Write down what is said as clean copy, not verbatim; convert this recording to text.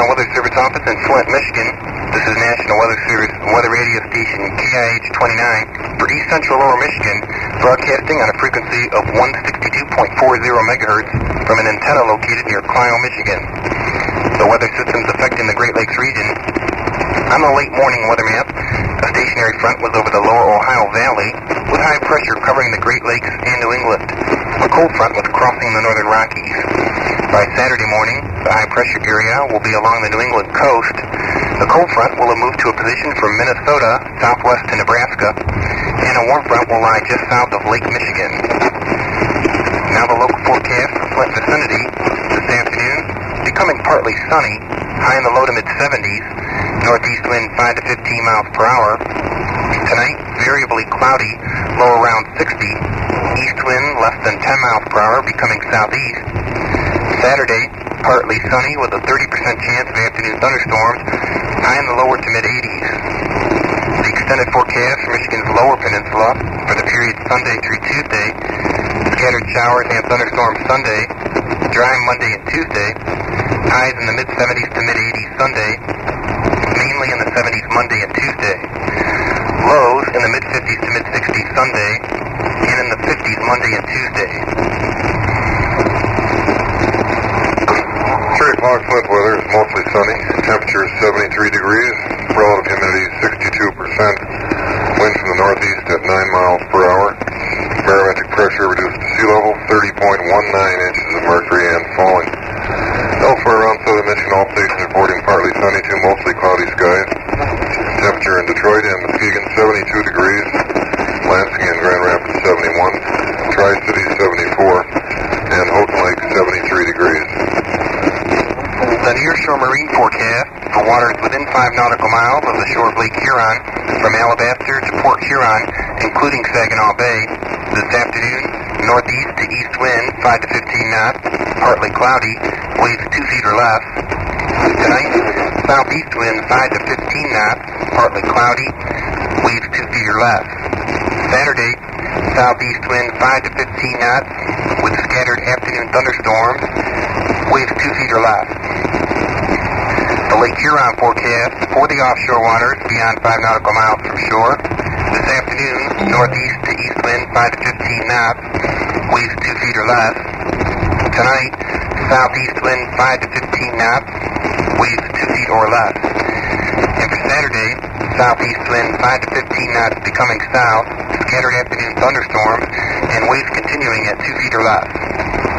National Weather Service office in Flint, Michigan. This is National Weather Service weather radio station KIH-29 for East Central Lower Michigan, broadcasting on a frequency of 162.40 megahertz from an antenna located near Clio, Michigan. The weather systems affecting the Great Lakes region. On the late morning weather map, a stationary front was over the lower Ohio Valley with high pressure covering the Great Lakes and New England. A cold front was crossing the northern Rockies. By Saturday morning, the high pressure area will be along the New England coast. The cold front will have moved to a position from Minnesota southwest to Nebraska, and a warm front will lie just south of Lake Michigan. Now the local forecast for Flint vicinity this afternoon, becoming partly sunny, high in the low to mid-70s, northeast wind 5 to 15 miles per hour. Tonight, variably cloudy, low around 60, east wind less than 10 miles per hour, becoming southeast. Saturday, partly sunny with a 30% chance of afternoon thunderstorms, high in the lower to mid-80s. The extended forecast for Michigan's lower peninsula for the period Sunday through Tuesday, scattered showers and thunderstorms Sunday, dry Monday and Tuesday, highs in the mid-70s to mid-80s Sunday, mainly in the 70s Monday and Tuesday, lows in the mid-50s to mid-60s Sunday, and in the 50s Monday and Tuesday. Flint weather is mostly sunny. Temperature is 73 degrees. Relative humidity 62%. Wind from the northeast at 9 miles per hour. Barometric pressure reduced to sea level, 30.19 inches of mercury and falling. Elsewhere around southern Michigan, all stations reporting partly sunny to mostly cloudy skies. Temperature in Detroit and Muskegon 72 degrees. Lansing and Grand Rapids 71. Tri-Cities 74. And Houghton Lake 73 degrees. The nearshore marine forecast for waters within 5 nautical miles of the shore of Lake Huron, from Alabaster to Port Huron, including Saginaw Bay. This afternoon, northeast to east wind 5 to 15 knots, partly cloudy, waves 2 feet or less. Tonight, southeast wind 5 to 15 knots, partly cloudy, waves 2 feet or less. Saturday, southeast wind 5 to 15 knots, with scattered afternoon thunderstorms, waves 2 feet or less. The Lake Huron forecast for the offshore waters beyond 5 nautical miles from shore. This afternoon, northeast to east wind 5 to 15 knots, waves 2 feet or less. Tonight, southeast wind 5 to 15 knots, waves 2 feet or less. And for Saturday, southeast wind 5 to 15 knots becoming south, scattered afternoon thunderstorms, and waves continuing at 2 feet or less.